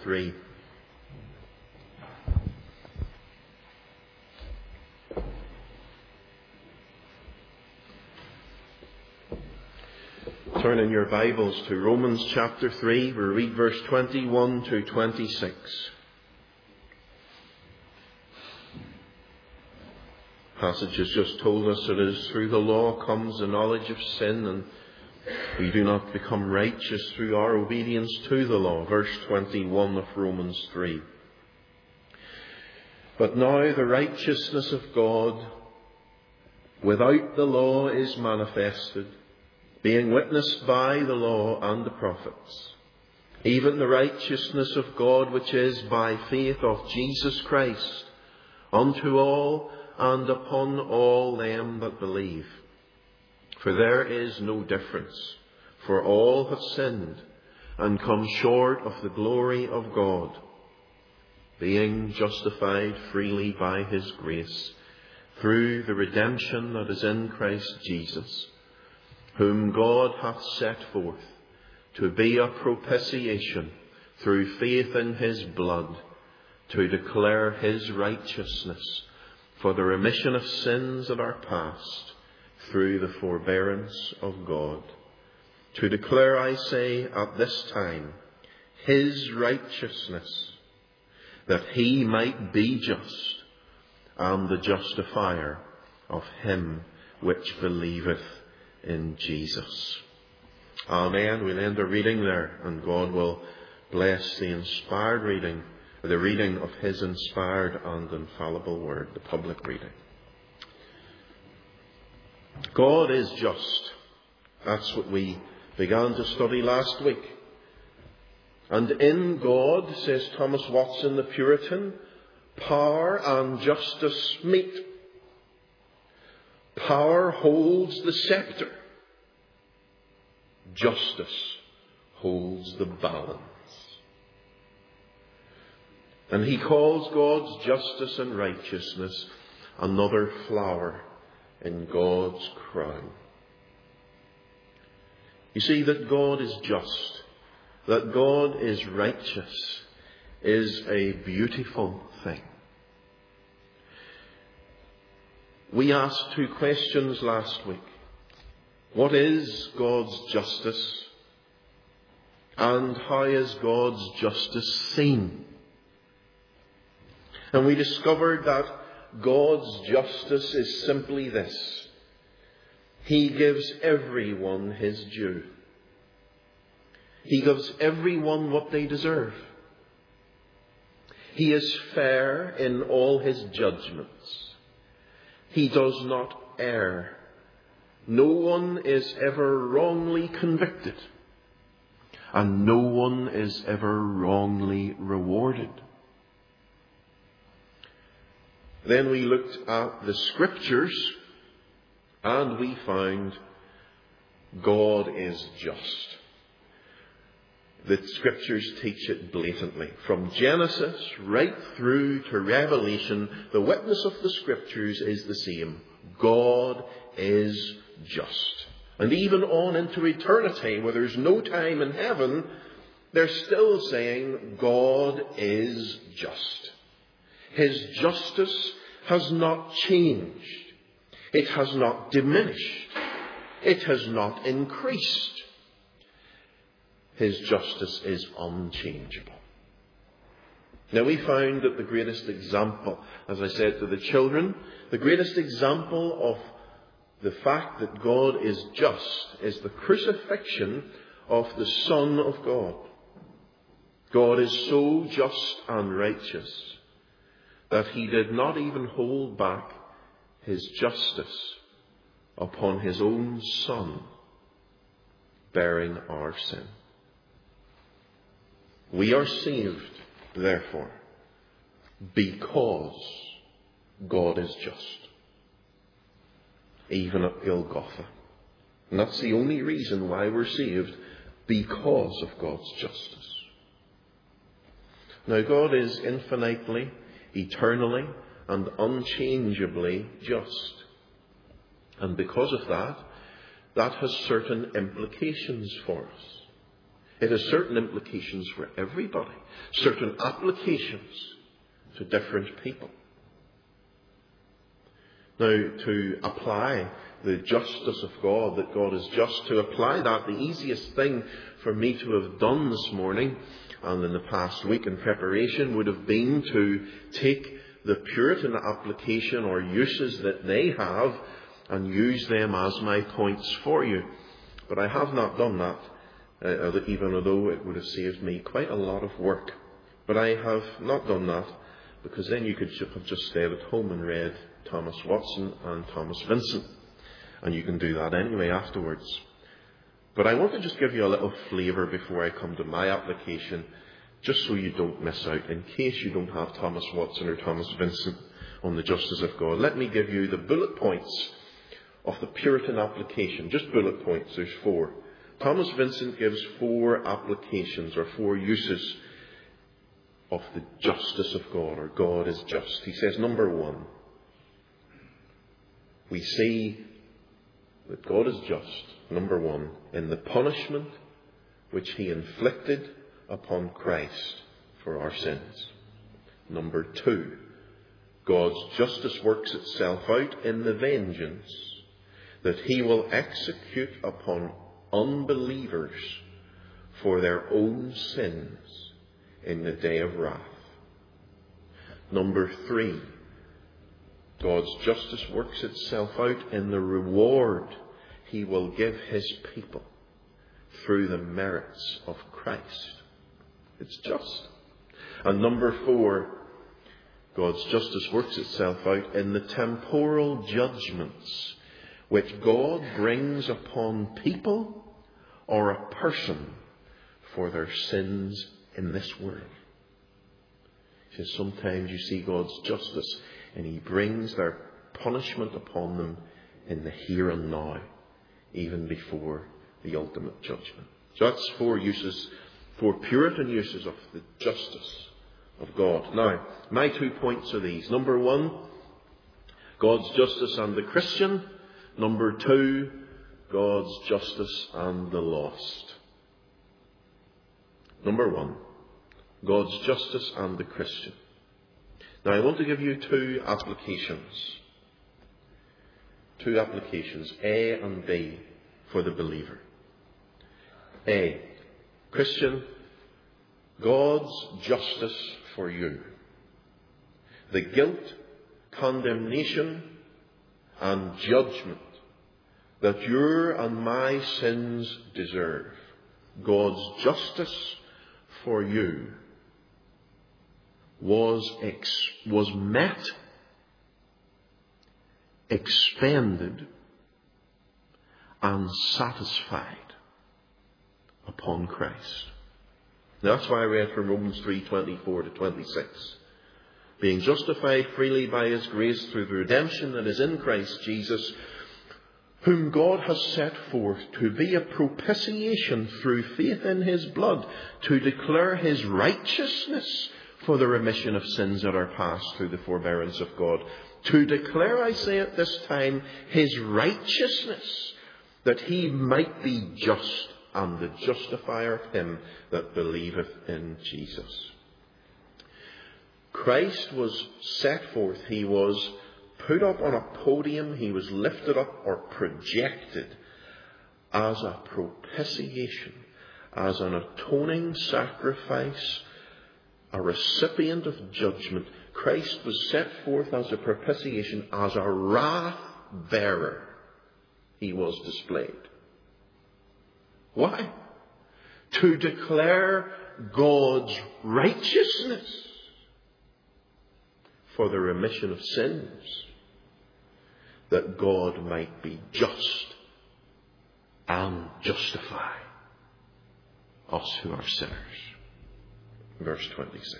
3. Turn in your Bibles to Romans chapter 3. We'll read verse 21 to 26. The passage has just told us it is through the law comes the knowledge of sin, and we do not become righteous through our obedience to the law. Verse 21 of Romans 3. But now the righteousness of God without the law is manifested, being witnessed by the law and the prophets, even the righteousness of God which is by faith of Jesus Christ, unto all and upon all them that believe. For there is no difference, for all have sinned and come short of the glory of God, being justified freely by his grace, through the redemption that is in Christ Jesus, whom God hath set forth to be a propitiation through faith in his blood, to declare his righteousness for the remission of sins that are past, through the forbearance of God. To declare, I say, at this time, his righteousness, that he might be just, and the justifier of him which believeth in Jesus. Amen. We'll end our reading there, and God will bless the inspired reading, or the reading of his inspired and infallible word, the public reading. God is just. That's what we began to study last week. And in God, says Thomas Watson the Puritan, power and justice meet. Power holds the scepter. Justice holds the balance. And he calls God's justice and righteousness another flower in God's crown. You see, that God is just, that God is righteous, is a beautiful thing. We asked 2 questions last week. What is God's justice? And how is God's justice seen? And we discovered that God's justice is simply this: he gives everyone his due. He gives everyone what they deserve. He is fair in all his judgments. He does not err. No one is ever wrongly convicted, and no one is ever wrongly rewarded. Then we looked at the Scriptures, and we found God is just. The Scriptures teach it blatantly. From Genesis right through to Revelation, the witness of the Scriptures is the same. God is just. And even on into eternity, where there's no time in heaven, they're still saying God is just. His justice has not changed. It has not diminished. It has not increased. His justice is unchangeable. Now, we found that the greatest example, as I said to the children, the greatest example of the fact that God is just is the crucifixion of the Son of God. God is so just and righteous that he did not even hold back his justice upon his own Son, bearing our sin. We are saved, therefore, because God is just, even at Golgotha. And that's the only reason why we're saved, because of God's justice. Now, God is infinitely, eternally, and unchangeably just. And because of that, that has certain implications for us. It has certain implications for everybody, certain applications to different people. Now, to apply the justice of God, that God is just, to apply that, the easiest thing for me to have done this morning and in the past week in preparation would have been to take the Puritan application or uses that they have and use them as my points for you. But I have not done that, even although it would have saved me quite a lot of work. But I have not done that, because then you could have just stayed at home and read Thomas Watson and Thomas Vincent. And you can do that anyway afterwards. But I want to just give you a little flavour before I come to my application, just so you don't miss out, in case you don't have Thomas Watson or Thomas Vincent on the justice of God. Let me give you the bullet points of the Puritan application. Just bullet points, there's 4. Thomas Vincent gives 4 applications or 4 uses of the justice of God, or God is just. He says, number 1, we see that God is just, number 1, in the punishment which he inflicted upon Christ for our sins. Number 2, God's justice works itself out in the vengeance that he will execute upon unbelievers for their own sins in the day of wrath. Number 3, God's justice works itself out in the reward he will give his people through the merits of Christ. It's just. And number 4, God's justice works itself out in the temporal judgments which God brings upon people or a person for their sins in this world. He says sometimes you see God's justice and he brings their punishment upon them in the here and now, even before the ultimate judgment. So that's 4 uses, 4 Puritan uses of the justice of God. Now, my 2 points are these. Number 1, God's justice and the Christian. Number 2, God's justice and the lost. Number 1, God's justice and the Christian. Now, I want to give you 2 applications. 2 applications, A and B, for the believer. A, Christian, God's justice for you. The guilt, condemnation, and judgment that your and my sins deserve. God's justice for you was met, expended, and satisfied upon Christ. Now, that's why I read from Romans 3:24 to 26. Being justified freely by his grace through the redemption that is in Christ Jesus, whom God has set forth to be a propitiation through faith in his blood, to declare his righteousness for the remission of sins that are past through the forbearance of God. To declare, I say at this time, his righteousness, that he might be just and the justifier of him that believeth in Jesus. Christ was set forth, he was put up on a podium, he was lifted up or projected as a propitiation, as an atoning sacrifice, a recipient of judgment. Christ was set forth as a propitiation, as a wrath bearer. He was displayed. Why? To declare God's righteousness for the remission of sins, that God might be just and justify us who are sinners. Verse 26.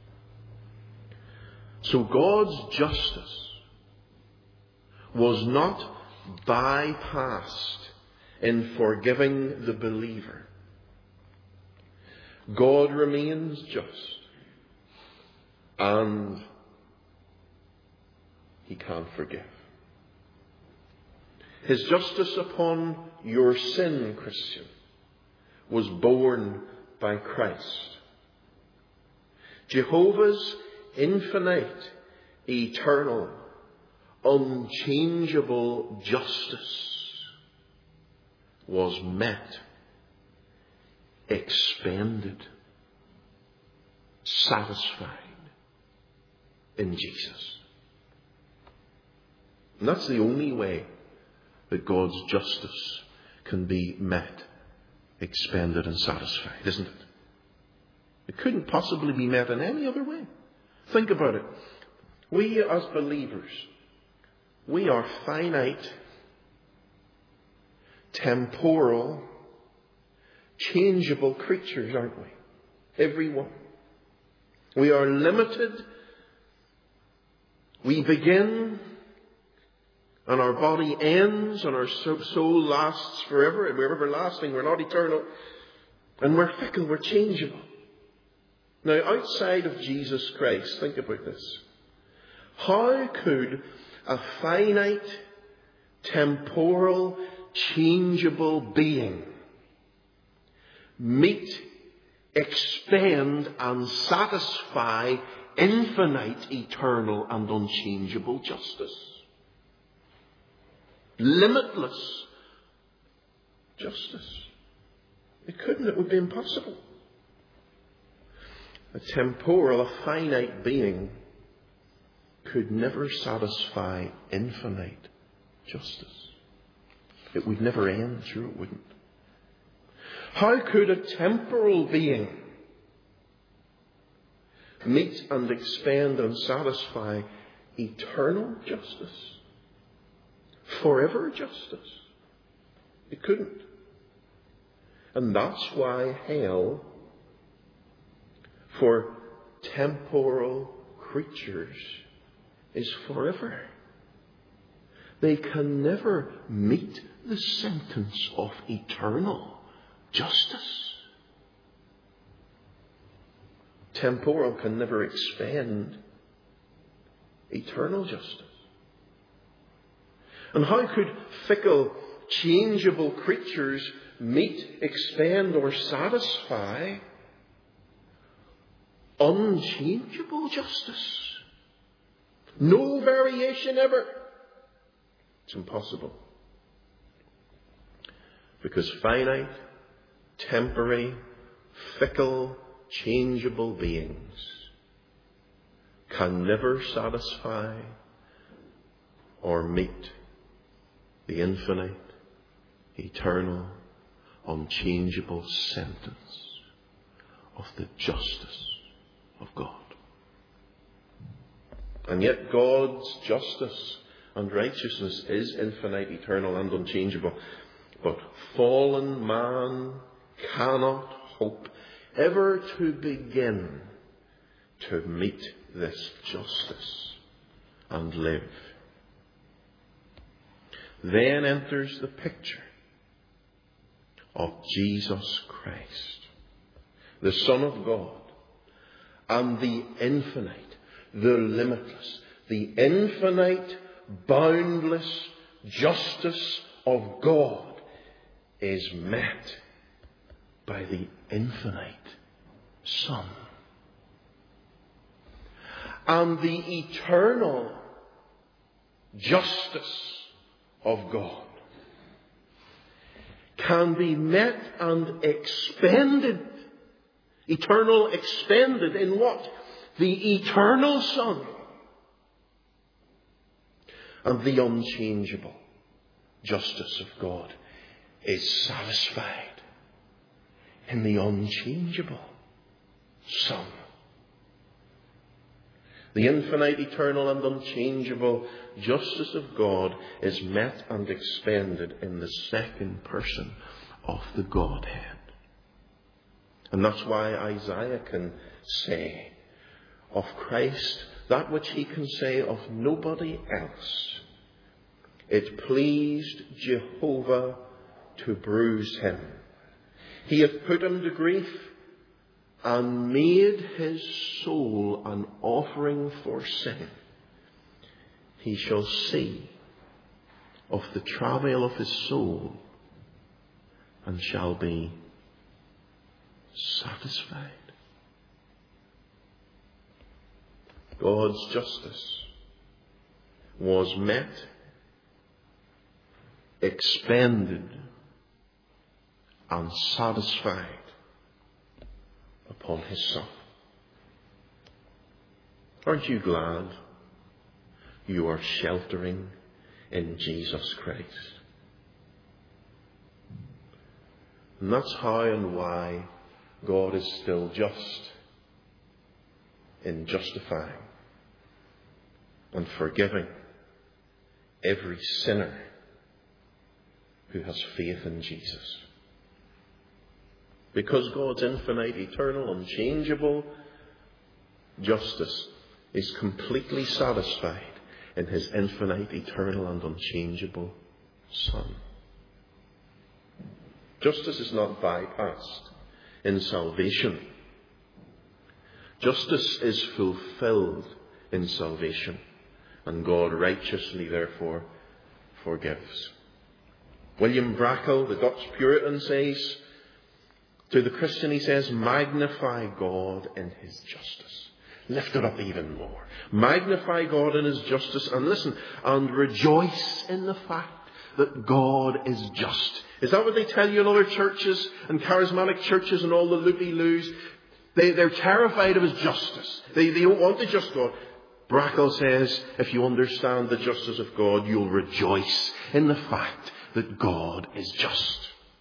So God's justice was not bypassed in forgiving the believer. God remains just, and he can forgive. His justice upon your sin, Christian, was borne by Christ. Jehovah's infinite, eternal, unchangeable justice was met, expended, satisfied in Jesus. And that's the only way that God's justice can be met, expended and satisfied, isn't it? It couldn't possibly be met in any other way. Think about it. We as believers, we are finite, temporal, changeable creatures, aren't we? Everyone. We are limited. We begin and our body ends and our soul lasts forever. And we're everlasting. We're not eternal. And we're fickle. We're changeable. Now, outside of Jesus Christ, think about this. How could a finite, temporal, changeable being meet, expend and satisfy infinite, eternal and unchangeable justice? Limitless justice. It couldn't. It would be impossible. A temporal, a finite being could never satisfy infinite justice. It would never end. Sure it wouldn't. How could a temporal being meet and expend and satisfy eternal justice? Forever justice? It couldn't. And that's why hell for temporal creatures is forever. They can never meet the sentence of eternal justice. Temporal can never expend eternal justice. And how could fickle, changeable creatures meet, expend or satisfy unchangeable justice? No variation ever. It's impossible. Because finite, temporary, fickle, changeable beings can never satisfy or meet the infinite, eternal, unchangeable sentence of the justice of God. And yet God's justice and righteousness is infinite, eternal and unchangeable. But fallen man cannot hope ever to begin to meet this justice and live. Then enters the picture of Jesus Christ, the Son of God, and the infinite, the limitless, the infinite, boundless justice of God is met by the infinite Son. And the eternal justice of God can be met and expended. Eternal expended in what? The eternal Son. And the unchangeable justice of God is satisfied in the unchangeable Son. The infinite, eternal and unchangeable justice of God is met and expended in the second person of the Godhead. And that's why Isaiah can say of Christ that which he can say of nobody else. It pleased Jehovah to bruise him. He hath put him to grief and made his soul an offering for sin. He shall see of the travail of his soul and shall be satisfied. God's justice was met, expended, and satisfied upon his Son. Aren't you glad you are sheltering in Jesus Christ? And that's how and why God is still just in justifying and forgiving every sinner who has faith in Jesus. Because God's infinite, eternal, unchangeable justice is completely satisfied in his infinite, eternal, and unchangeable Son. Justice is not bypassed in salvation. Justice is fulfilled in salvation, and God righteously, therefore, forgives. William Brackle, the Dutch Puritan, says, to the Christian, he says, magnify God in his justice. Lift it up even more. Magnify God in his justice, and listen, and rejoice in the fact that God is just. Is that what they tell you in other churches and charismatic churches and all the loopy-loos? They're terrified of his justice. They don't want the just God. Brackle says, if you understand the justice of God, you'll rejoice in the fact that God is just.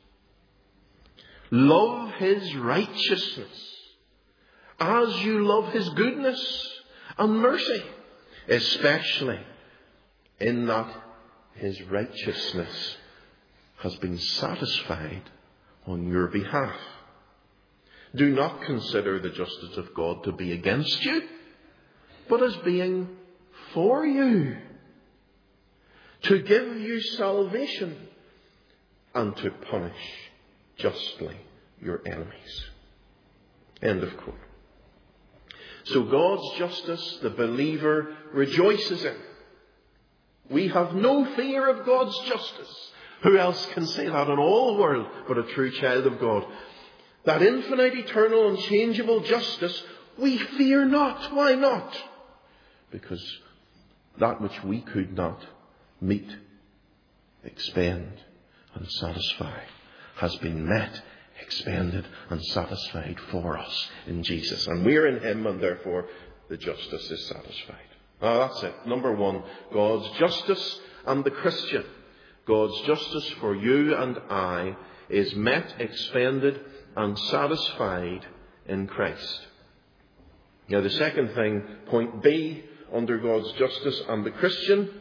Love his righteousness as you love his goodness and mercy, especially in that his righteousness has been satisfied on your behalf. Do not consider the justice of God to be against you, but as being for you, to give you salvation and to punish justly your enemies. End of quote. So God's justice, the believer rejoices in. We have no fear of God's justice. Who else can say that in all the world but a true child of God? That infinite, eternal, unchangeable justice, we fear not. Why not? Because that which we could not meet, expend, and satisfy has been met, expended, and satisfied for us in Jesus. And we're in him, and therefore the justice is satisfied. That's it. Number one, God's justice and the Christian. God's justice for you and I is met, expended, and satisfied in Christ. Now the second thing, point B, under God's justice and the Christian,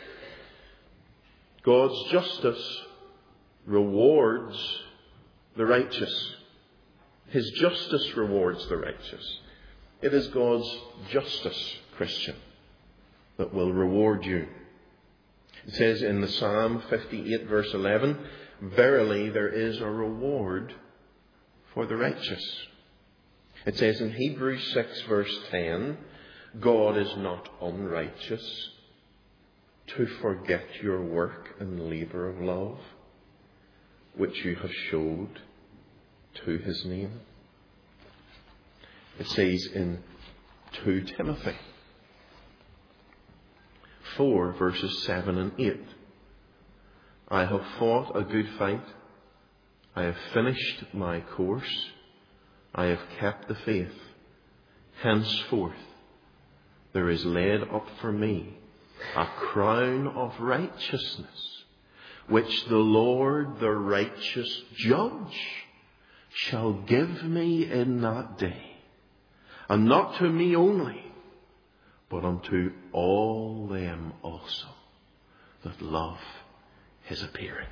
God's justice rewards the righteous. His justice rewards the righteous. It is God's justice, Christian, that will reward you. It says in the Psalm 58 verse 11, verily there is a reward for the righteous. It says in Hebrews 6 verse 10, God is not unrighteous to forget your work and labour of love, which you have showed to his name. It says in 2 Timothy 4 verses 7 and 8, I have fought a good fight, I have finished my course, I have kept the faith. Henceforth there is laid up for me a crown of righteousness, which the Lord, the righteous judge, shall give me in that day, and not to me only, but unto all them also that love his appearing.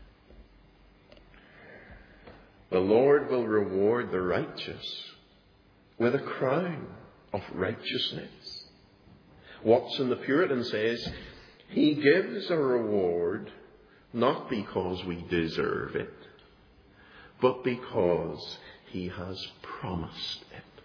The Lord will reward the righteous with a crown of righteousness. Watson the Puritan says, he gives a reward not because we deserve it, but because he has promised it.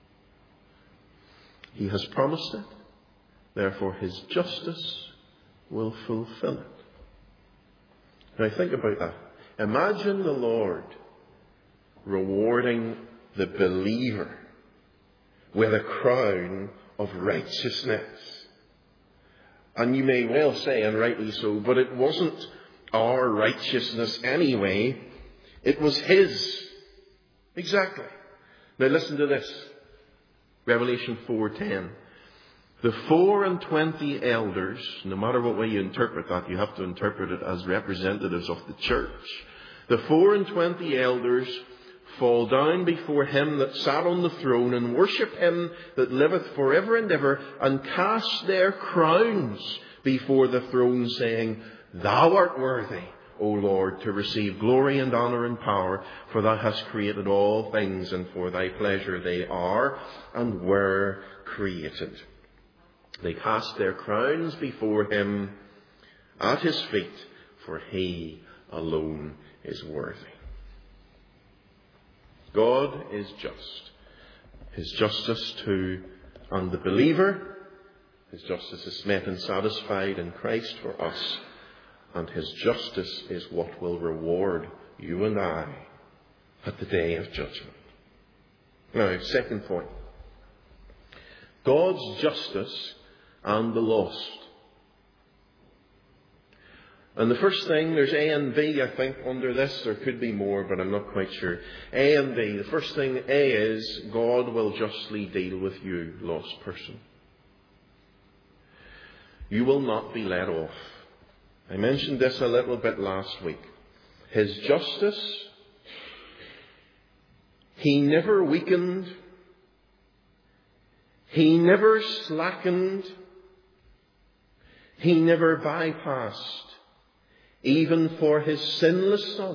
He has promised it, therefore his justice will fulfill it. Now think about that. Imagine the Lord rewarding the believer with a crown of righteousness. And you may well say, and rightly so, but it wasn't our righteousness anyway. It was His. Exactly. Now listen to this. Revelation 4:10. The 24 elders, no matter what way you interpret that, you have to interpret it as representatives of the church. The 24 elders fall down before Him that sat on the throne and worship Him that liveth forever and ever, and cast their crowns before the throne, saying, Thou art worthy, O Lord, to receive glory and honour and power, for Thou hast created all things, and for Thy pleasure they are and were created. They cast their crowns before Him at His feet, for He alone is worthy. God is just. His justice to the believer, His justice is met and satisfied in Christ for us, and His justice is what will reward you and I at the day of judgment. Now, second point. God's justice and the lost. And the first thing, there's A and B, I think, under this. There could be more, but I'm not quite sure. A and B. The first thing, A, is God will justly deal with you, lost person. You will not be let off. I mentioned this a little bit last week. His justice, He never weakened. He never slackened. He never bypassed, even for His sinless Son.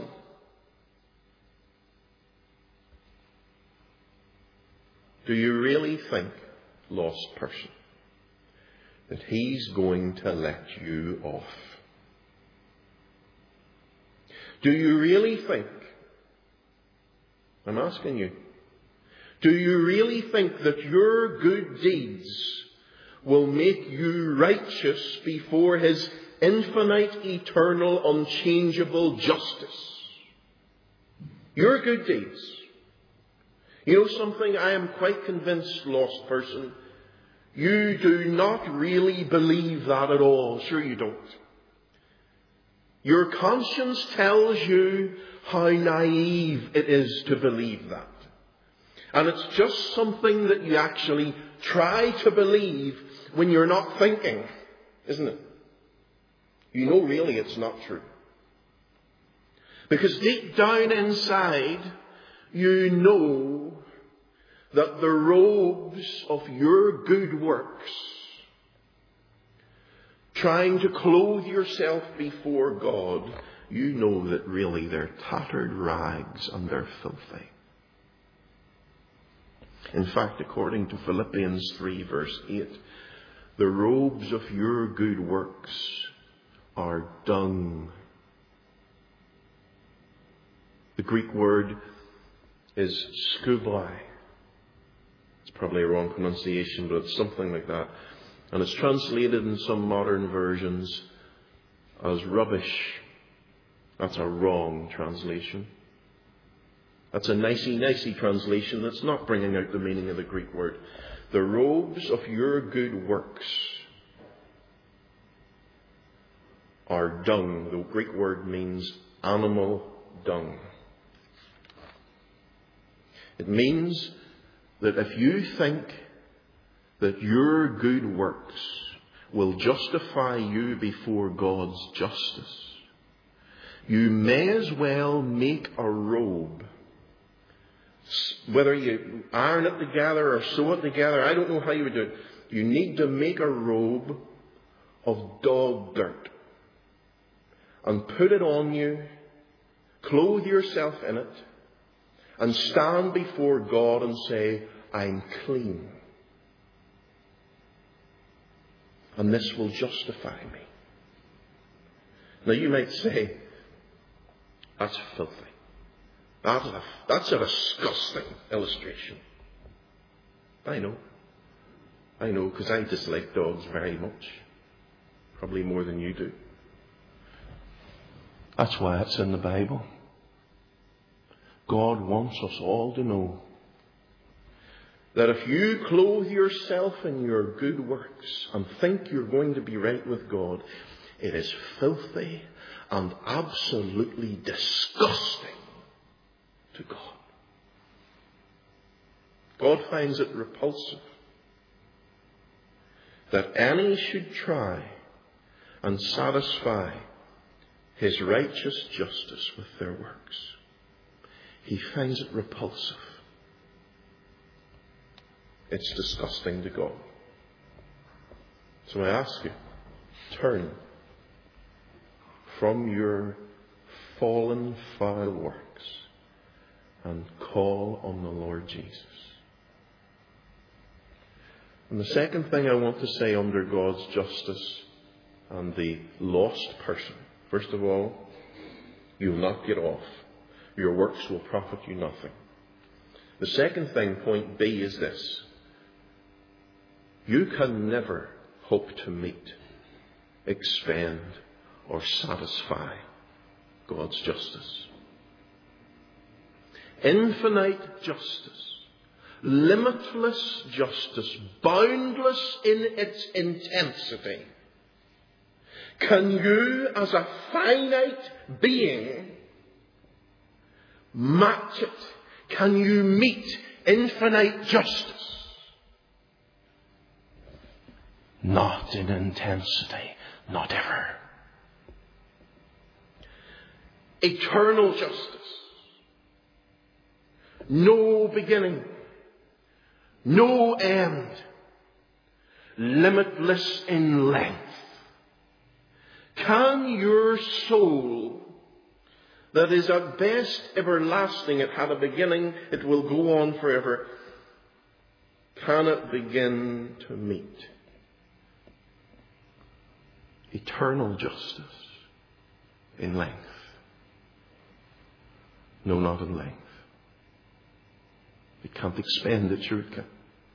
Do you really think, lost person, that He's going to let you off? Do you really think, I'm asking you, do you really think that your good deeds will make you righteous before His infinite, eternal, unchangeable justice? Your good deeds. You know something? I am quite convinced, lost person, you do not really believe that at all. Sure you don't. Your conscience tells you how naive it is to believe that. And it's just something that you actually try to believe when you're not thinking, isn't it? You know really it's not true. Because deep down inside, you know that the robes of your good works, trying to clothe yourself before God, you know that really they're tattered rags and they're filthy. In fact, according to Philippians 3 verse 8, the robes of your good works are dung. The Greek word is skubai. It's probably a wrong pronunciation, but it's something like that. And it's translated in some modern versions as rubbish. That's a wrong translation. That's a nicey translation that's not bringing out the meaning of the Greek word. The robes of your good works are dung. The Greek word means animal dung. It means that if you think that your good works will justify you before God's justice, you may as well make a robe. Whether you iron it together or sew it together, I don't know how you would do it. You need to make a robe of dog dirt and put it on you, clothe yourself in it, and stand before God and say, I'm clean. And this will justify me. Now you might say, that's filthy. That's a disgusting illustration. I know, because I dislike dogs very much. Probably more than you do. That's why it's in the Bible. God wants us all to know that if you clothe yourself in your good works and think you're going to be right with God, it is filthy and absolutely disgusting to God. God finds it repulsive that any should try and satisfy his righteous justice with their works. He finds it repulsive. It's disgusting to God. So I ask you, turn from your fallen, foul works and call on the Lord Jesus. And the second thing I want to say under God's justice and the lost person, first of all, you will not get off. Your works will profit you nothing. The second thing, point B, is this. You can never hope to meet, expend, or satisfy God's justice. Infinite justice, limitless justice, boundless in its intensity. Can you, as a finite being, match it? Can you meet infinite justice? Not in intensity, not ever. Eternal justice. No beginning, no end, limitless in length. Can your soul, that is at best everlasting, it had a beginning, it will go on forever, can it begin to meet eternal justice in length? No, not in length. It can't expand it, sure it can.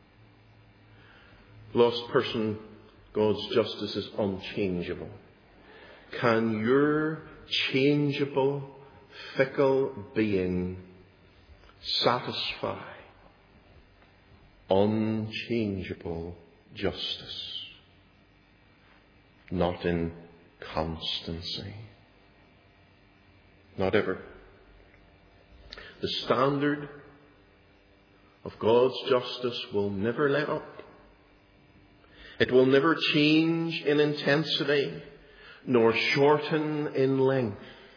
Lost person, God's justice is unchangeable. Can your changeable, fickle being satisfy unchangeable justice? Not in constancy. Not ever. The standard of God's justice will never let up. It will never change in intensity, nor shorten in length.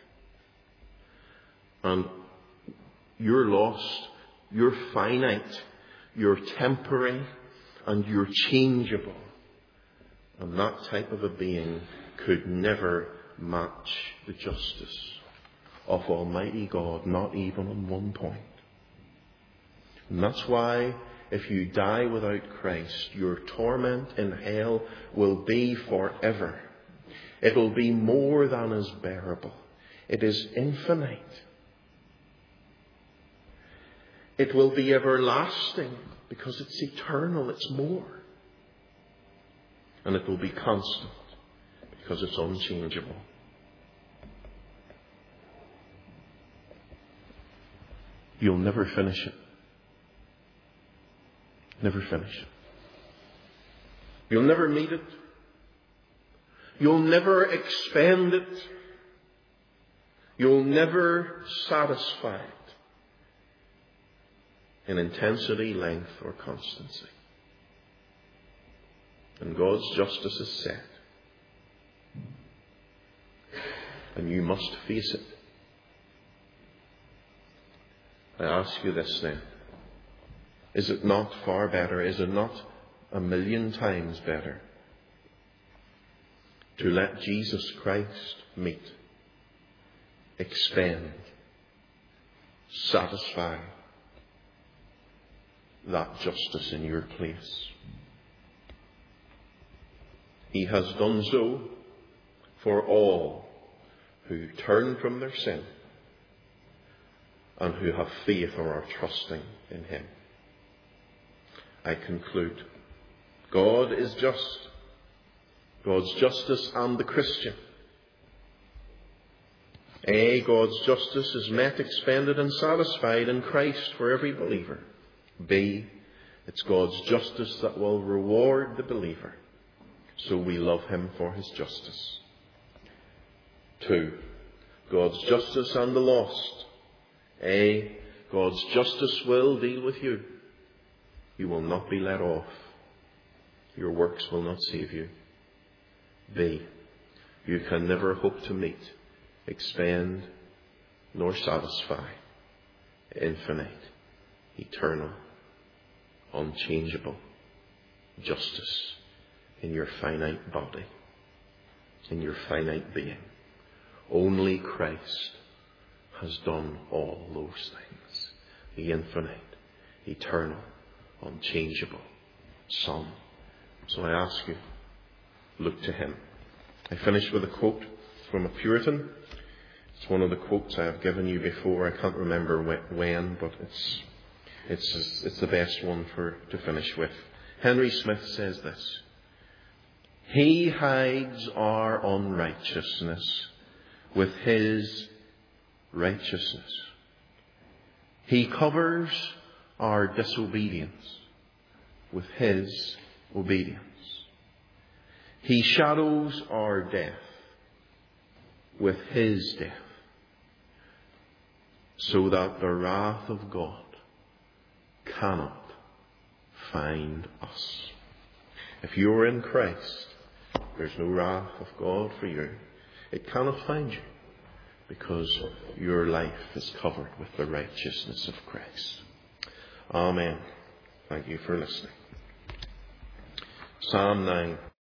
And you're lost, you're finite, you're temporary, and you're changeable. And that type of a being could never match the justice of Almighty God, not even on one point. And that's why if you die without Christ, your torment in hell will be forever. It will be more than is bearable. It is infinite. It will be everlasting because it's eternal, it's more. And it will be constant because it's unchangeable. You'll never finish it. Never finish it. You'll never meet it. You'll never expand it. You'll never satisfy it in intensity, length, or constancy. And God's justice is set. And you must face it. I ask you this then. Is it not far better? Is it not 1,000,000 times better to let Jesus Christ meet, expend, satisfy that justice in your place? He has done so for all who turn from their sin and who have faith or are trusting in Him. I conclude. God is just. God's justice and the Christian A, God's justice is met, expended and satisfied in Christ for every believer. B, it's God's justice that will reward the believer, so we love him for his justice. 2, God's justice and the lost. A, God's justice will deal with you. You will not be let off. Your works will not save you. B, you can never hope to meet, expend, nor satisfy infinite, eternal, unchangeable justice in your finite body, in your finite being. Only Christ has done all those things. The infinite, eternal, unchangeable Son. So I ask you, look to him. I finish with a quote from a Puritan. It's one of the quotes I have given you before. I can't remember when, but it's the best one to finish with. Henry Smith says this: He hides our unrighteousness with his righteousness. He covers our disobedience with his obedience. He shadows our death with his death, so that the wrath of God cannot find us. If you are in Christ, there's no wrath of God for you. It cannot find you, because your life is covered with the righteousness of Christ. Amen. Thank you for listening. Psalm 9.